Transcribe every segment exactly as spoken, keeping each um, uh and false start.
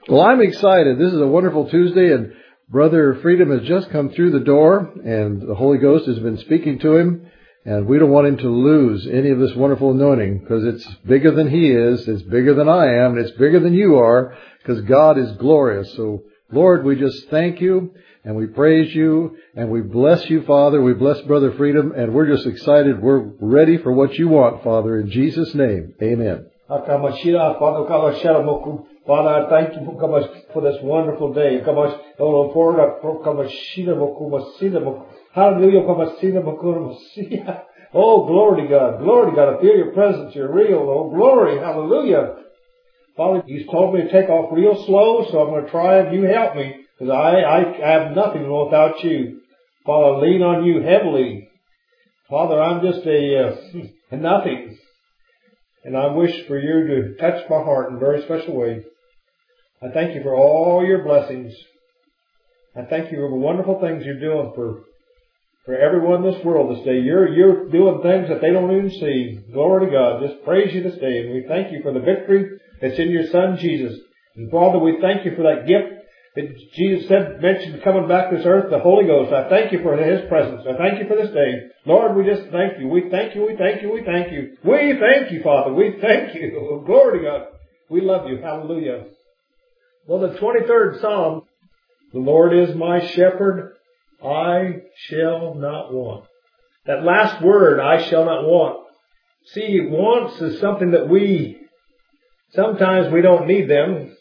Well, I'm excited. This is a wonderful Tuesday, and Brother Freedom has just come through the door, and the Holy Ghost has been speaking to him, and we don't want him to lose any of this wonderful anointing, because it's bigger than he is, it's bigger than I am, and it's bigger than you are, because God is glorious. So, Lord, we just thank you, and we praise you, and we bless you, Father. We bless Brother Freedom, and we're just excited. We're ready for what you want, Father, in Jesus' name. Amen. Father, I thank you for this wonderful day. Hallelujah. Oh, glory to God. Glory to God. I feel your presence. You're real. Oh, glory. Hallelujah. Father, you told me to take off real slow, so I'm going to try and you help me, because I, I, I have nothing without you. Father, I lean on you heavily. Father, I'm just a, uh, a nothing. And I wish for you to touch my heart in a very special way. I thank you for all your blessings. I thank you for the wonderful things you're doing for, for everyone in this world this day. You're, you're doing things that they don't even see. Glory to God. Just praise you this day. And we thank you for the victory that's in your Son, Jesus. And Father, we thank you for that gift that Jesus said, mentioned coming back to this earth, the Holy Ghost. I thank you for His presence. I thank you for this day. Lord, we just thank you. We thank you. We thank you. We thank you. We thank you, Father. We thank you. Glory to God. We love you. Hallelujah. Well, the twenty-third Psalm, the Lord is my shepherd, I shall not want. That last word, I shall not want. See, wants is something that we, sometimes we don't need them.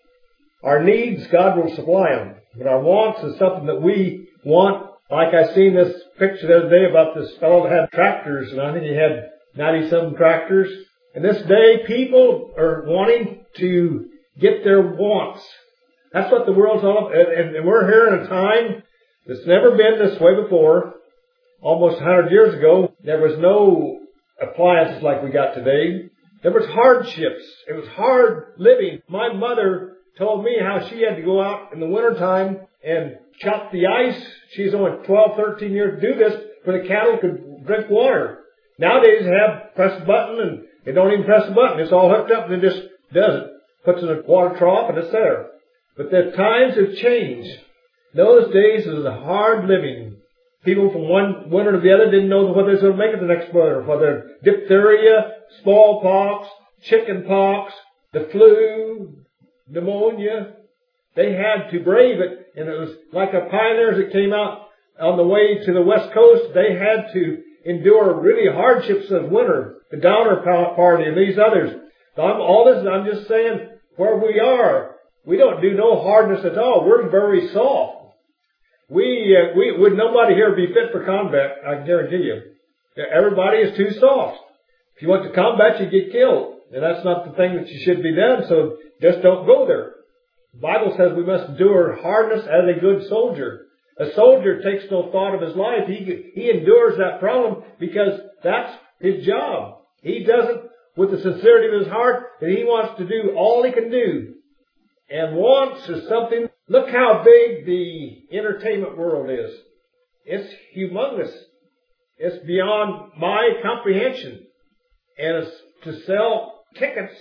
Our needs, God will supply them. But our wants is something that we want. Like I seen this picture the other day about this fellow that had tractors, and I think he had ninety-seven tractors. And this day, people are wanting to get their wants. That's what the world's all about. And, and we're here in a time that's never been this way before. Almost one hundred years ago, there was no appliances like we got today. There was hardships. It was hard living. My mother told me how she had to go out in the wintertime and chop the ice. She's only twelve, thirteen years to do this, for the cattle could drink water. Nowadays, they have press a button, and they don't even press a button. It's all hooked up, and it just does it. Puts in a water trough, and it's there. But the times have changed. Those days it was hard living. People from one winter to the other didn't know whether they were going to make it the next winter. Whether diphtheria, smallpox, chicken pox, the flu, pneumonia. They had to brave it. And it was like the pioneers that came out on the way to the West Coast. They had to endure really hardships of winter. The Downer Party and these others. I'm, all this, I'm just saying where we are. We don't do no hardness at all. We're very soft. We, uh, we, would nobody here be fit for combat, I guarantee you. Everybody is too soft. If you went to combat, you get killed. And that's not the thing that you should be done, so just don't go there. The Bible says we must endure hardness as a good soldier. A soldier takes no thought of his life. He, he endures that problem because that's his job. He doesn't with the sincerity of his heart, that he wants to do all he can do. And wants is something, look how big the entertainment world is. It's humongous. It's beyond my comprehension. And it's to sell tickets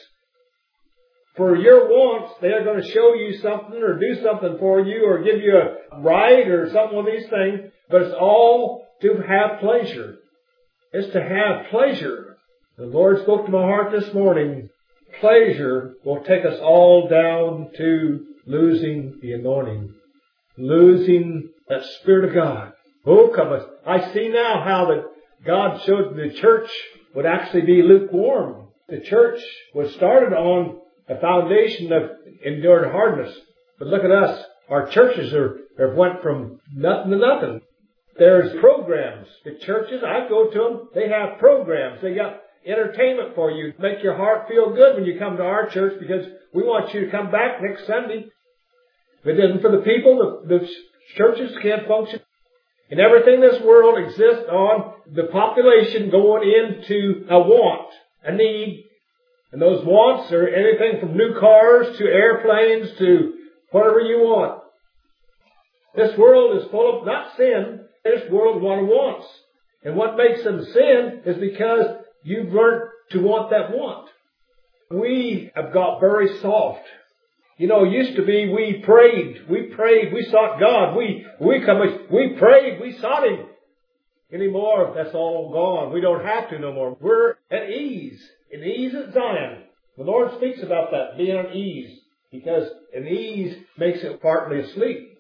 for your wants. They are going to show you something or do something for you or give you a ride or something with these things. But it's all to have pleasure. It's to have pleasure. The Lord spoke to my heart this morning. Pleasure will take us all down to losing the anointing. Losing that Spirit of God. Oh, come on. I see now how that God showed the church would actually be lukewarm. The church was started on a foundation of endured hardness. But look at us. Our churches are, have went from nothing to nothing. There's programs. The churches, I go to them, they have programs. They got entertainment for you. Make your heart feel good when you come to our church because we want you to come back next Sunday. If it isn't for the people, the, the churches can't function. And everything in this world exists on the population going into a want, a need. And those wants are anything from new cars to airplanes to whatever you want. This world is full of, not sin, this world is one of wants. And what makes them sin is because you've learned to want that want. We have got very soft. You know, it used to be we prayed, we prayed, we sought God, we, we come, we prayed, we sought Him. Anymore, that's all gone. We don't have to no more. We're at ease. At ease at Zion. The Lord speaks about that, being at ease. Because an ease makes it partly asleep.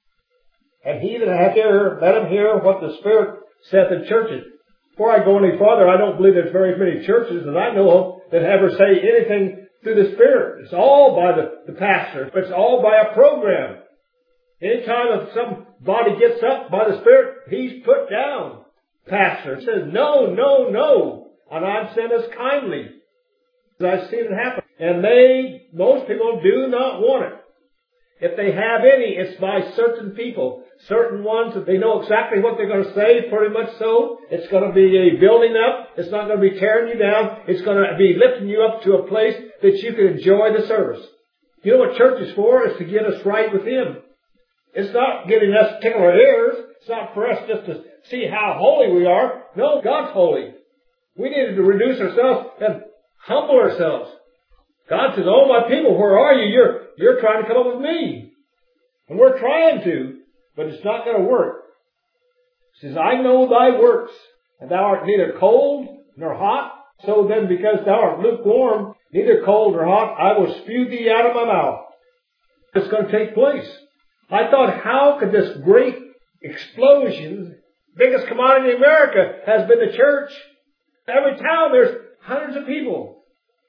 And he that hath ear, let him hear what the Spirit saith in churches. Before I go any farther, I don't believe there's very many churches that I know of that ever say anything through the Spirit. It's all by the, the pastor. It's all by a program. Anytime if somebody gets up by the Spirit, he's put down. Pastor says, no, no, no. And I've said this kindly. I've seen it happen. And they, most people do not want it. If they have any, it's by certain people. Certain ones that they know exactly what they're going to say, pretty much so. It's going to be a building up. It's not going to be tearing you down. It's going to be lifting you up to a place that you can enjoy the service. You know what church is for? It's to get us right with Him. It's not getting us tickle our ears. It's not for us just to see how holy we are. No, God's holy. We need to reduce ourselves and humble ourselves. God says, oh my people, where are you? You're, you're trying to come up with me. And we're trying to, but it's not going to work. He says, I know thy works, and thou art neither cold nor hot. So then, because thou art lukewarm, neither cold nor hot, I will spew thee out of my mouth. It's going to take place. I thought, how could this great explosion, biggest commodity in America, has been the church. Every town there's hundreds of people.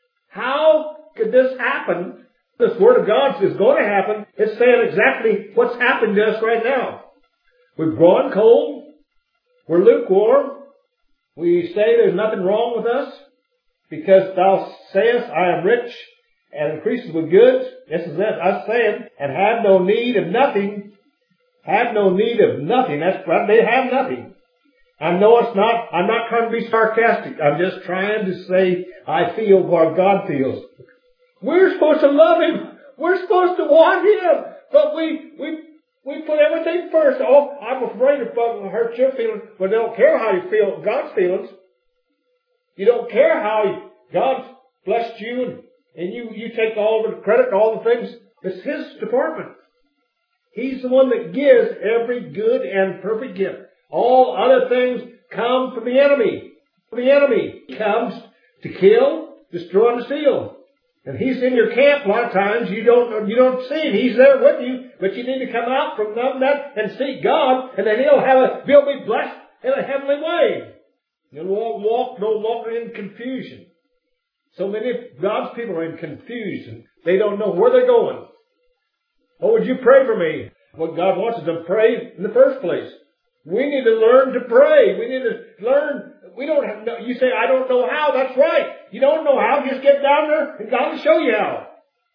How could this happen? This Word of God is going to happen. It's saying exactly what's happened to us right now. We've grown cold. We're lukewarm. We say there's nothing wrong with us because thou sayest, I am rich and increases with goods. This is it. I'm saying, and have no need of nothing. Have no need of nothing. That's right. They have nothing. I know it's not, I'm not trying to be sarcastic. I'm just trying to say I feel what God feels. We're supposed to love Him. We're supposed to want Him. But we, we, we put everything first. Oh, I'm afraid if I hurt your feelings. But they don't care how you feel God's feelings. You don't care how God's blessed you and, and you, you take all the credit and all the things. It's His department. He's the one that gives every good and perfect gift. All other things come from the enemy. The enemy comes to kill, destroy, and steal. And he's in your camp a lot of times. You don't, you don't see him. He's there with you, but you need to come out from that and seek God, and then He'll have a, you'll be blessed in a heavenly way. You'll walk, walk no longer in confusion. So many of God's people are in confusion. They don't know where they're going. Oh, would you pray for me? What God wants us to pray in the first place. We need to learn to pray. We need to learn. We don't have, no, you say, I don't know how. That's right. You don't know how. Just get down there and God will show you how.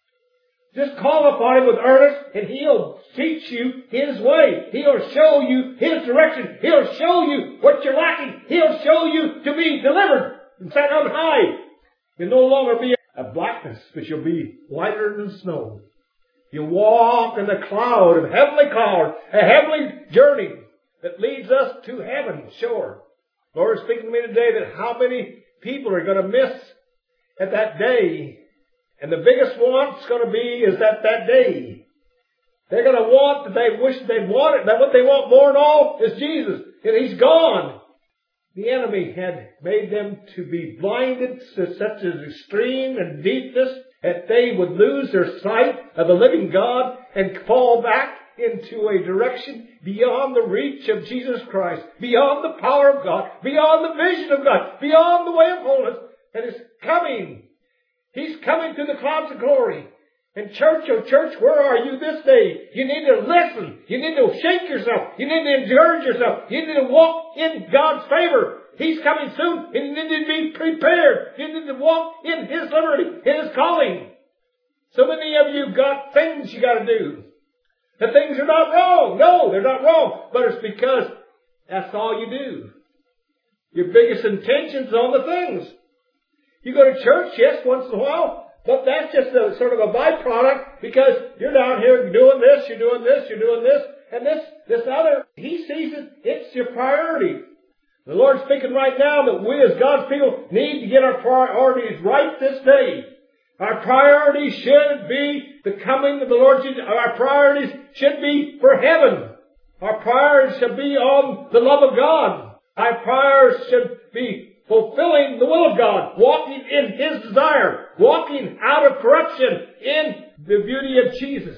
Just call upon Him with earnest and He'll teach you His way. He'll show you His direction. He'll show you what you're lacking. He'll show you to be delivered and set on high. You'll no longer be a blackness, but you'll be whiter than snow. You'll walk in the cloud of heavenly cloud, a heavenly journey that leads us to heaven, sure. Lord is speaking to me today that how many people are going to miss at that day. And the biggest want's going to be is that that day. They're going to want that they wish they'd want it. That what they want more than all is Jesus. And He's gone. The enemy had made them to be blinded to such an extreme and deepness that they would lose their sight of the living God and fall back into a direction beyond the reach of Jesus Christ, beyond the power of God, beyond the vision of God, beyond the way of holiness. And it's coming. He's coming to the clouds of glory. And church, oh church, where are you this day? You need to listen. You need to shake yourself. You need to encourage yourself. You need to walk in God's favor. He's coming soon, and you need to be prepared. You need to walk in His liberty, in His calling. So many of you got things you got to do. The things are not wrong. No, they're not wrong. But it's because that's all you do. Your biggest intention's on the things. You go to church, yes, once in a while, but that's just a sort of a byproduct because you're down here doing this, you're doing this, you're doing this, and this, this other. He sees it. It's your priority. The Lord's speaking right now that we as God's people need to get our priorities right this day. Our priorities should be the coming of the Lord Jesus. Our priorities should be for heaven. Our priorities should be on the love of God. Our priorities should be fulfilling the will of God, walking in His desire, walking out of corruption in the beauty of Jesus.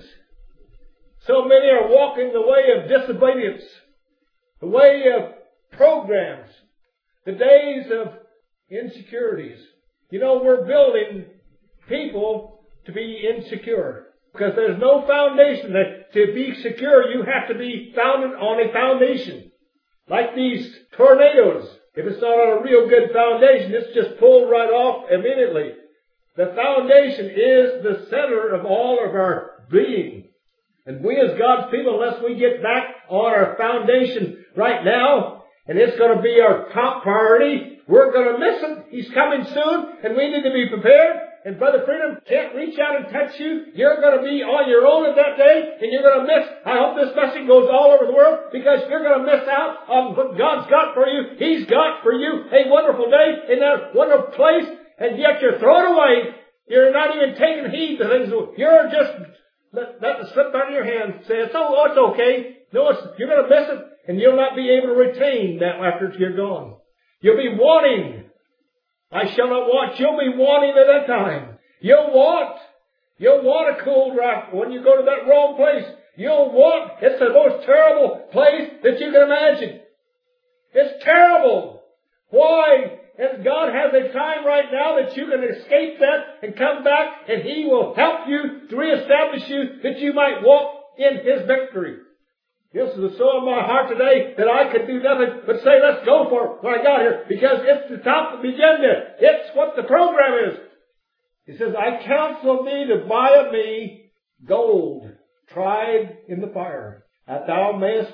So many are walking the way of disobedience, the way of programs, the days of insecurities. You know, we're building people to be insecure because there's no foundation. That to be secure, you have to be founded on a foundation. Like these tornadoes. If it's not on a real good foundation, it's just pulled right off immediately. The foundation is the center of all of our being. And we as God's people, unless we get back on our foundation right now, and it's going to be our top priority, we're going to miss Him. He's coming soon, and we need to be prepared. And Brother Freedom can't reach out and touch you. You're going to be on your own at that day, and you're going to miss. I hope this message goes all over the world, because you're going to miss out on what God's got for you. He's got for you a wonderful day in that wonderful place, and yet you're thrown away. You're not even taking heed to things. You're just let, let it slip out of your hands. Say, oh, oh, it's okay. No, it's, you're going to miss it, and you'll not be able to retain that after you're gone. You'll be wanting. I shall not want. You'll be wanting at that time. You'll want. You'll want a cold rock when you go to that wrong place. You'll want. It's the most terrible place that you can imagine. It's terrible. Why? And God has a time right now that you can escape that and come back, and He will help you to reestablish you that you might walk in His victory. This is the soul of my heart today that I could do nothing but say, let's go for it when I got here, because it's the top of the agenda. It's what the program is. He says, I counsel thee to buy of me gold tried in the fire, that thou mayest.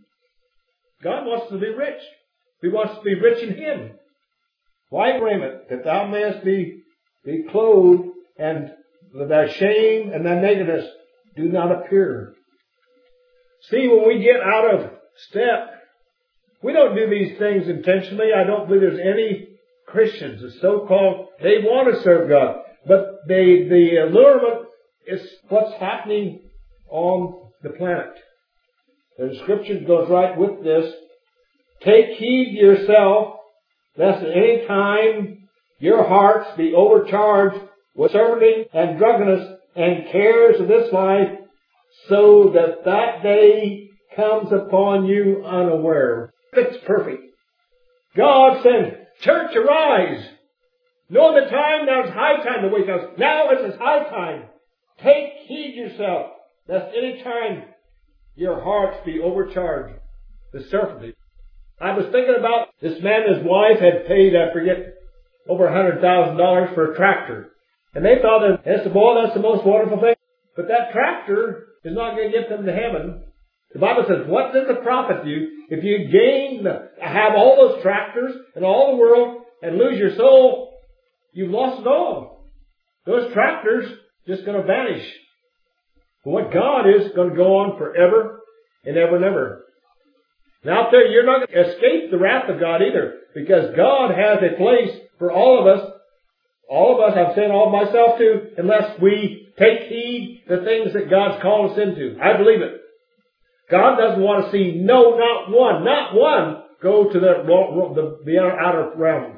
God wants to be rich. He wants to be rich in Him. White raiment, that thou mayest be, be clothed, and thy shame and thy nakedness do not appear. See, when we get out of step, we don't do these things intentionally. I don't believe there's any Christians, the so-called, they want to serve God. But they, the allurement is what's happening on the planet. The description goes right with this. Take heed to yourself, lest at any time your hearts be overcharged with serving and drunkenness and cares of this life, so that that day comes upon you unaware. It's perfect. God said, church, arise. Know the time, now it's high time to wake up. Now it's high time. Take heed yourself, lest any time your hearts be overcharged with surfeiting. I was thinking about this man and his wife had paid, I forget, over one hundred thousand dollars for a tractor. And they thought that, that's the, boy, that's the most wonderful thing. But that tractor is not going to get them to heaven. The Bible says, what does it profit you if you gain, have all those tractors and all the world and lose your soul? You've lost it all. Those tractors just going to vanish. But what God is going to go on forever and ever and ever. And out there, you're not going to escape the wrath of God either, because God has a place for all of us. All of us, I'm saying all of myself too, unless we take heed to the things that God's called us into. I believe it. God doesn't want to see no, not one, not one go to the, the, the outer realm.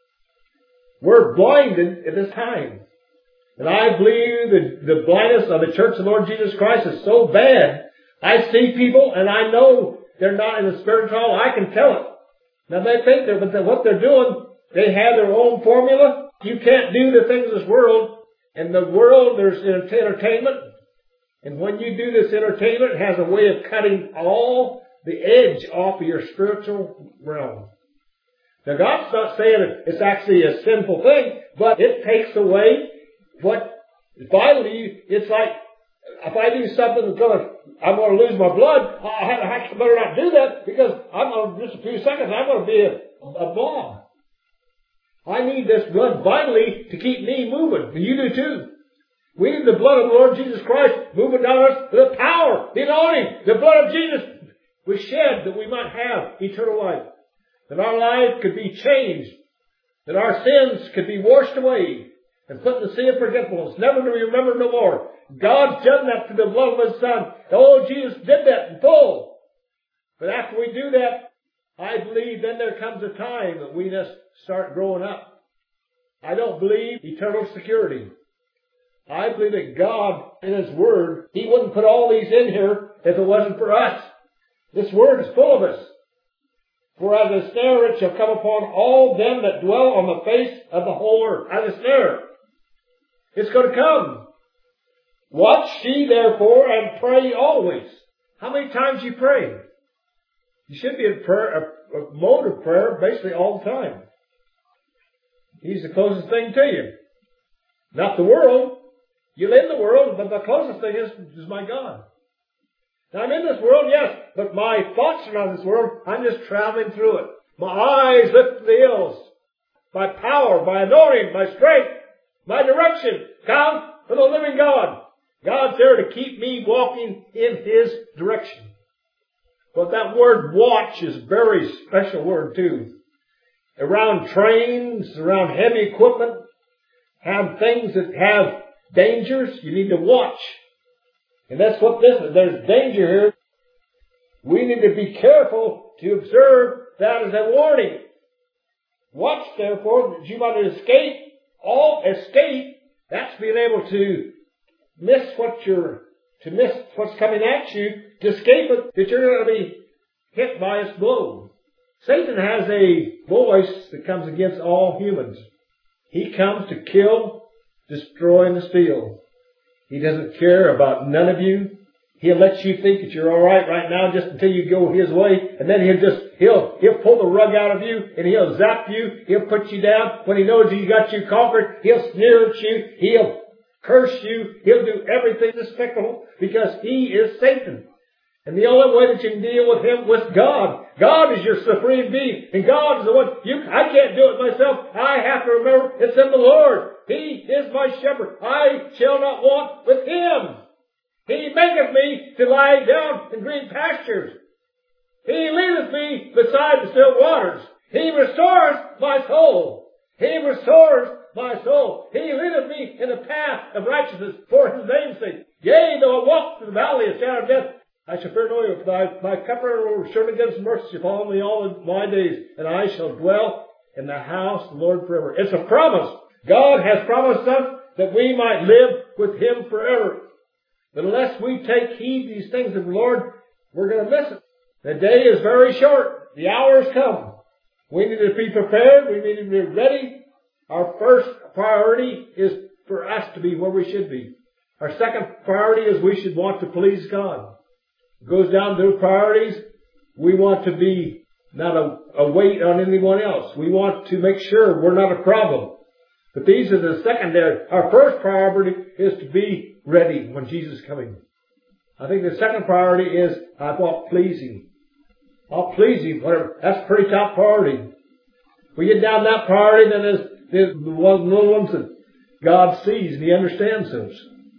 We're blinded at this time. And I believe that the blindness of the Church of the Lord Jesus Christ is so bad. I see people and I know they're not in the spiritual. I can tell it. Now they think they're, but what they're doing, they have their own formula. You can't do the things of this world. In the world, there's entertainment. And when you do this entertainment, it has a way of cutting all the edge off of your spiritual realm. Now, God's not saying it's actually a sinful thing, but it takes away what, vitally, it's like, if I do something that's going to, I'm going to lose my blood, I, I better not do that, because I'm going to, just a few seconds, I'm going to be a, a blob. I need this blood vitally to keep me moving. And you do too. We need the blood of the Lord Jesus Christ moving down us, the power, the anointing, the blood of Jesus was shed that we might have eternal life. That our life could be changed. That our sins could be washed away. and put in the sea of forgetfulness, never to be remembered no more. God's done that through the blood of His Son. Oh, Jesus did that in full. But after we do that, I believe then there comes a time that we just start growing up. I don't believe eternal security. I believe that God, in His Word, He wouldn't put all these in here if it wasn't for us. This Word is full of us. For as a snare it shall come upon all them that dwell on the face of the whole earth. As a snare. It's going to come. Watch ye therefore and pray always. How many times you pray? You should be in prayer, a, a mode of prayer basically all the time. He's the closest thing to you. Not the world. You live in the world, but the closest thing is, is my God. Now I'm in this world, yes, but my thoughts are not in this world. I'm just traveling through it. My eyes lift to the hills. My power, my anointing, my strength, my direction comes from the living God. God's there to keep me walking in His direction. But that word watch is a very special word too. Around trains, around heavy equipment, have things that have dangers, you need to watch. And that's what this is. There's danger here. We need to be careful to observe that as a warning. Watch, therefore, that you might escape. All escape, that's being able to miss what you're, to miss what's coming at you, to escape it, that you're going to be hit by its blow. Satan has a voice that comes against all humans. He comes to kill, destroy, and steal. He doesn't care about none of you. He'll let you think that you're all right right now just until you go His way, and then he'll just he'll he'll pull the rug out of you and he'll zap you. He'll put you down when he knows He got you conquered. He'll sneer at you. He'll curse you. He'll do everything despicable because he is Satan. And the only way that you can deal with him with God. God is your supreme being. And God is the one, you, I can't do it myself. I have to remember it's in the Lord. He is my shepherd. I shall not want with Him. He maketh me to lie down in green pastures. He leadeth me beside the still waters. He restores my soul. He restores my soul. He leadeth me in the path of righteousness for His name's sake. Yea, though I walk through the valley of shadow of death, I shall fear no evil, for my comforter will surely give His mercy upon me all of my days, and I shall dwell in the house of the Lord forever. It's a promise. God has promised us that we might live with Him forever. But unless we take heed to these things of the Lord, we're going to miss it. The day is very short. The hour has come. We need to be prepared. We need to be ready. Our first priority is for us to be where we should be. Our second priority is we should want to please God. It goes down to priorities. We want to be not a, a weight on anyone else. We want to make sure we're not a problem. But these are the secondary. Our first priority is to be ready when Jesus is coming. I think the second priority is I want to please Him. I'll please Him. Whatever. That's pretty top priority. We get down that priority, then there's, there's the little ones that God sees and He understands those.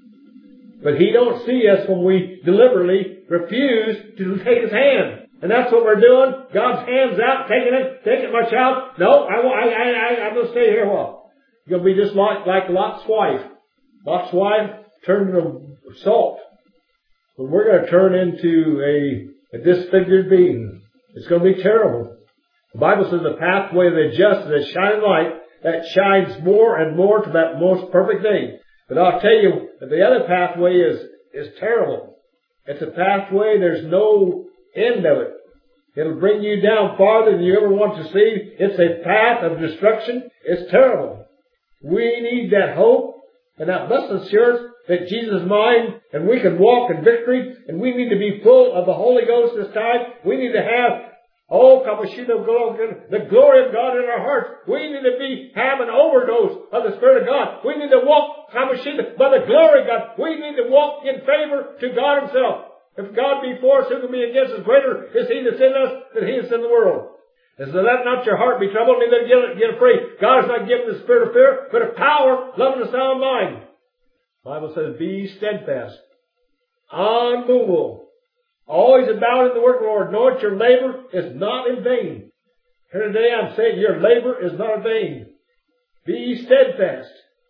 But He don't see us when we deliberately refuse to take His hand. And that's what we're doing. God's hand's out, taking it, taking my child. No, I, I, I, I'm going to stay here a while. You're going to be just like, like Lot's wife. Lot's wife turned into salt. But we're going to turn into a, a disfigured being. It's going to be terrible. The Bible says the pathway of the just is a shining light that shines more and more to that most perfect day. But I'll tell you that the other pathway is, is terrible. It's a pathway, there's no end of it. It'll bring you down farther than you ever want to see. It's a path of destruction. It's terrible. We need that hope and that blessed assurance that Jesus is mine and we can walk in victory, and we need to be full of the Holy Ghost this time. We need to have, oh, the glory of God in our hearts. We need to be, have an overdose of the Spirit of God. We need to walk by the glory of God. We need to walk in favor to God Himself. If God be for us, who can be against us? Greater is He that's in us than he that's in the world. And so let not your heart be troubled, neither get, get afraid. God has not given the spirit of fear, but of power, love, and a sound mind. The Bible says, be steadfast, unmovable, always abounding in the work of the Lord. Know that your labor is not in vain. Here today I'm saying your labor is not in vain. Be steadfast.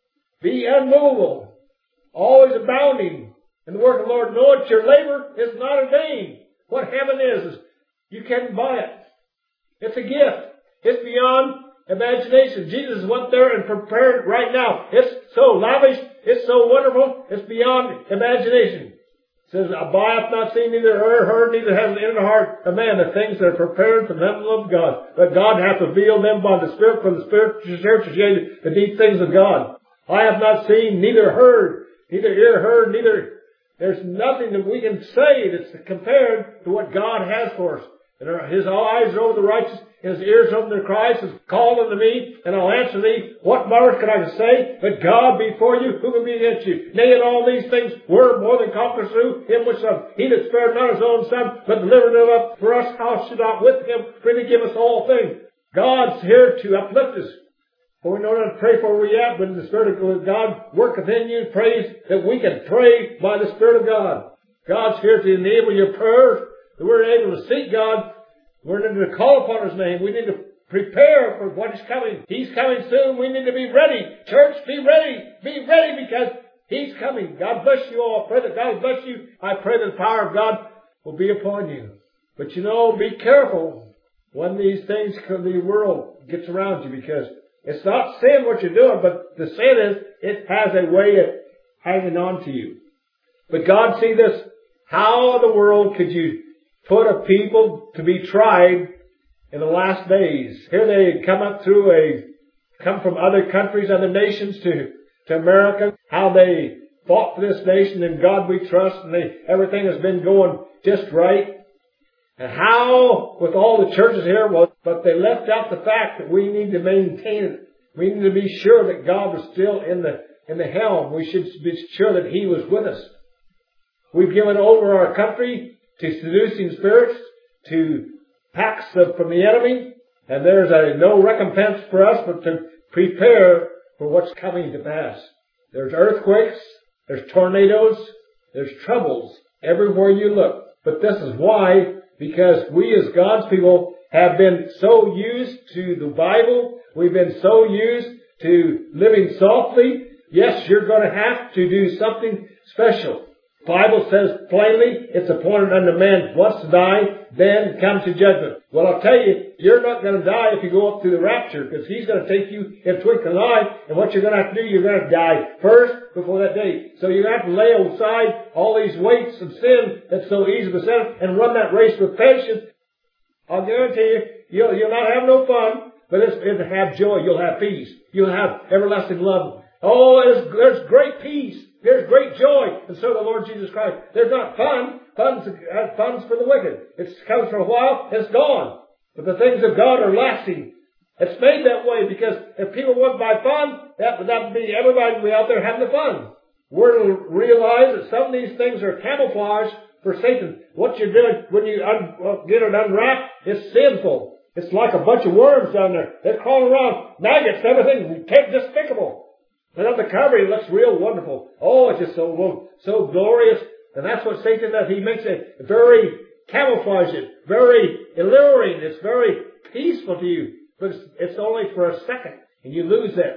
Be unmovable, always abounding in the work of the Lord. Know that your labor is not in vain. What heaven is, is you can't buy it. It's a gift. It's beyond imagination. Jesus went there and prepared right now. It's so lavish. It's so wonderful. It's beyond imagination. It says, "Eye hath not seen, neither ear heard, neither has it entered the heart of man, the things that are prepared for them that love God. But God hath revealed them by the Spirit, for the Spirit searches the deep things of God. I have not seen, neither heard, neither ear heard, neither..." There's nothing that we can say that's compared to what God has for us. And His eyes are over the righteous, and His ears open their cries. Says, "Call unto me, and I'll answer thee. What more can I say? But God be for you, who can be against you? Nay, in all these things we're more than conquerors through Him which loved. He that spared not His own Son, but delivered Him up for us, how should not with Him freely give us all things?" God's here to uplift us. For we know not to pray for where we at, but in the Spirit of God worketh in you, praise that we can pray by the Spirit of God. God's here to enable your prayers, that we're able to seek God. We're able to call upon His name. We need to prepare for what is coming. He's coming soon. We need to be ready. Church, be ready. Be ready because He's coming. God bless you all. I pray that God bless you. I pray that the power of God will be upon you. But you know, be careful when these things come, the world gets around you, because it's not sin what you're doing, but the sin is it has a way of hanging on to you. But God see this. How in the world could you put a people to be tried in the last days? Here they come up through a, come from other countries, other nations to, to America. How they fought for this nation, in God we trust, and they, everything has been going just right. And how, with all the churches here, well, but they left out the fact that we need to maintain it. We need to be sure that God was still in the, in the helm. We should be sure that He was with us. We've given over our country to seducing spirits, to pacts of, from the enemy, and there's a no recompense for us but to prepare for what's coming to pass. There's earthquakes, there's tornadoes, there's troubles everywhere you look. But this is why, because we as God's people have been so used to the Bible, we've been so used to living softly. Yes, you're going to have to do something special. The Bible says plainly, it's appointed unto man once to die, then comes to judgment. Well, I'll tell you, you're not going to die if you go up to the rapture, because He's going to take you in a twinkling eye, and what you're going to have to do, you're going to die first before that day. So you're going to have to lay aside all these weights of sin that's so easy to beset and run that race with patience. I'll guarantee you, you'll, you'll not have no fun, but it's, it'll have joy. You'll have peace. You'll have everlasting love. Oh, there's, there's great peace. There's great joy. And so the Lord Jesus Christ. There's not fun. Fun's, uh, fun's for the wicked. It comes for a while, it's gone. But the things of God are lasting. It's made that way because if people want by fun, that, that would be everybody would be out there having the fun. We're to realize that some of these things are camouflage for Satan. What you're doing when you un, well, get it unwrapped, it's sinful. It's like a bunch of worms down there. They're crawling around, maggots, everything, despicable. But on the cover, it looks real wonderful. Oh, it's just so, so glorious. And that's what Satan does. He makes it very camouflage it, very alluring. It's very peaceful to you. But it's, it's only for a second. And you lose that.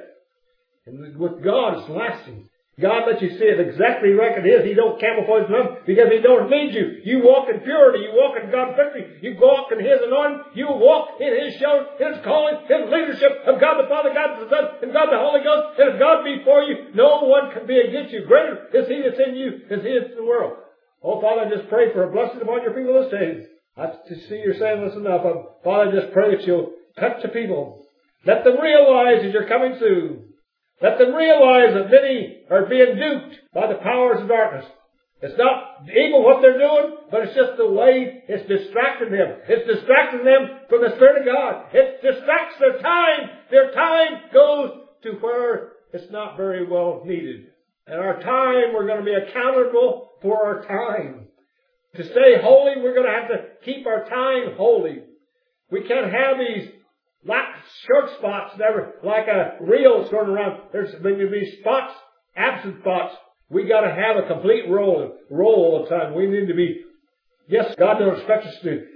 And with God, it's lasting. God lets you see it exactly like it is. He don't camouflage them because He don't need you. You walk in purity. You walk in God's victory. You walk in His anointing. You walk in His show, His calling, His leadership of God the Father, God the Son, and God the Holy Ghost. And if God be for you, no one can be against you. Greater is He that's in you as He is in the world. Oh, Father, I just pray for a blessing upon your people this day. I see you're saying this enough. Father, I just pray that you'll touch the people. Let them realize that you're coming soon. Let them realize that many are being duped by the powers of darkness. It's not evil what they're doing, but it's just the way it's distracting them. It's distracting them from the Spirit of God. It distracts their time. Their time goes to where it's not very well needed. And our time, we're going to be accountable for our time. To stay holy, we're going to have to keep our time holy. We can't have these like short spots, never like a reel sort of around. There's going to be spots, absent spots. We got to have a complete roll, roll all the time. We need to be. Yes, God don't expect us to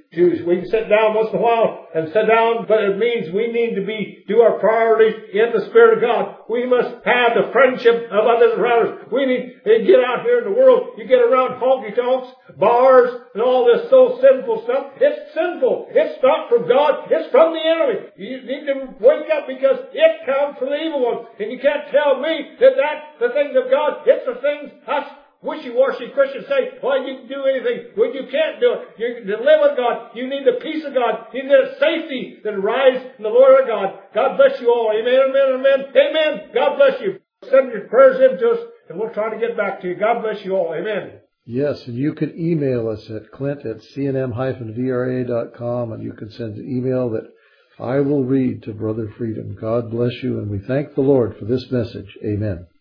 to, we can sit down once in a while and sit down, but it means we need to be, do our priorities in the Spirit of God. We must have the friendship of others around us. We need to get out here in the world. You get around honky-tonks, bars, and all this so sinful stuff. It's sinful. It's not from God. It's from the enemy. You need to wake up because it comes from the evil one. And you can't tell me that that's the things of God. It's the things us wishy-washy Christians say, well, you can do anything. Well, you can't do it. You, to live with God, you need the peace of God. You need the safety that arises from the Lord our God. God bless you all. Amen, amen, amen. Amen. God bless you. Send your prayers in to us, and we'll try to get back to you. God bless you all. Amen. Yes, and you can email us at clint at c n m dash v r a dot com, and you can send an email that I will read to Brother Freedom. God bless you, and we thank the Lord for this message. Amen.